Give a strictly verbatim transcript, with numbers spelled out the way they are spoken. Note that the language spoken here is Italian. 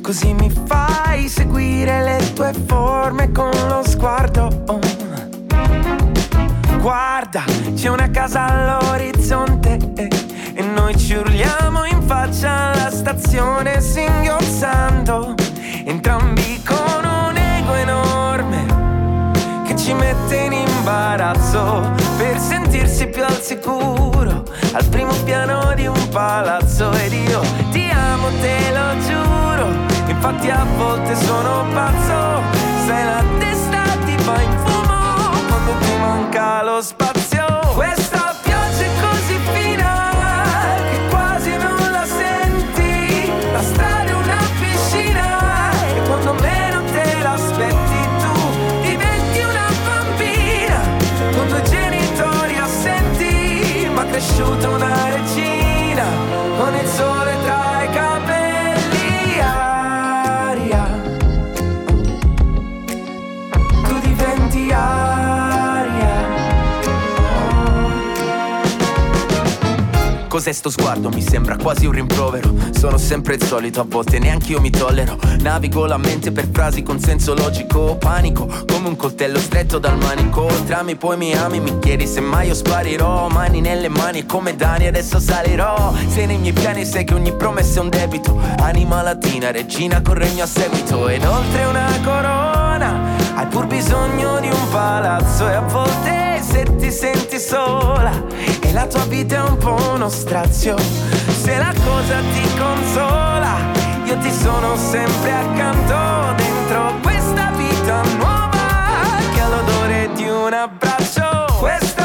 così mi fai seguire le tue forme con lo sguardo. Oh. Guarda, c'è una casa all'orizzonte eh, e noi ci urliamo in faccia alla stazione singhiozzando, entrambi con un ego enorme che ci mette in imbarazzo per sentirsi più al sicuro al primo piano di un palazzo. Ed io ti amo, te lo giuro, infatti a volte sono pazzo, sai la testa ti va in fumo quando ti manca lo spazio. Questa pioggia è così fina che quasi non la senti, la strada è una piscina e quando meno te l'aspetti tu diventi una bambina con due genitori assenti, ma cresciuta una regina con il sole tra i capelli. Aria, tu diventi aria. Cos'è sto sguardo? Mi sembra quasi un rimprovero. Sono sempre il solito, a volte neanche io mi tollero. Navigo la mente per frasi con senso logico. Panico come un coltello stretto dal manico. Trami poi mi ami, mi chiedi se mai io sparirò. Mani nelle mani come Dani, adesso salirò. Sei nei miei piani, sai che ogni promessa è un debito. Anima latina, regina con regno a seguito. Ed oltre una corona hai pur bisogno di un palazzo. E a volte se ti senti sola e la tua vita è un po' uno strazio, se la cosa ti consola io ti sono sempre accanto dentro questa vita nuova che ha l'odore di un abbraccio. Questa